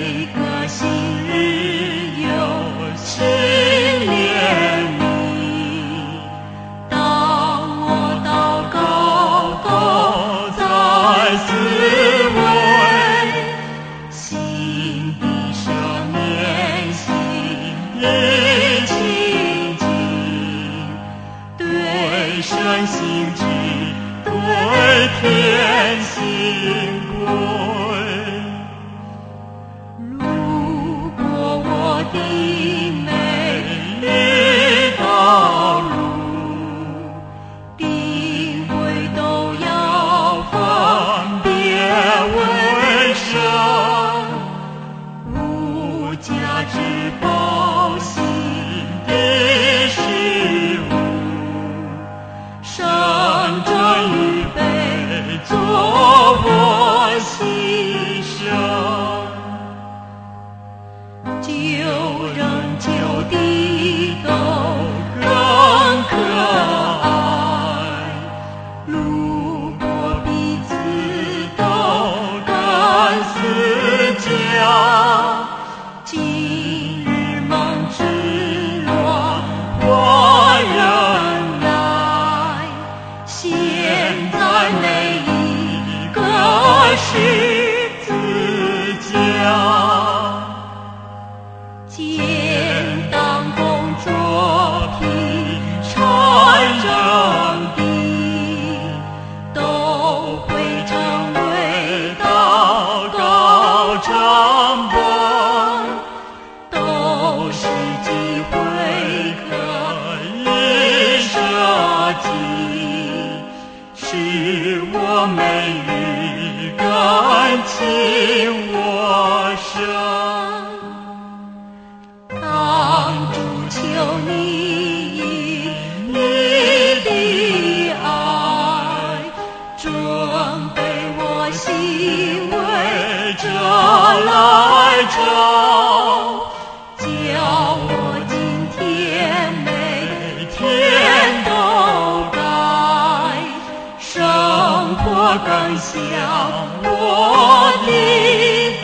个新日又新怜悯。当我祷告都在思维，心地赦免，心意清净，对神心知，对天心归。如果我的每一道路，定位都要分别为圣，无价之宝心的事物，神真预备做我牺牲。救人救地都更可爱，如果彼此都更思家，今日梦之落我仍来，现在每一个十字架，简单工作平常正地，都会成为祷告成本，都是机会可以设计，使我每日更亲我神。当主求你以你的爱准备我心，为这来找，叫我今天每天都改，生活更像我的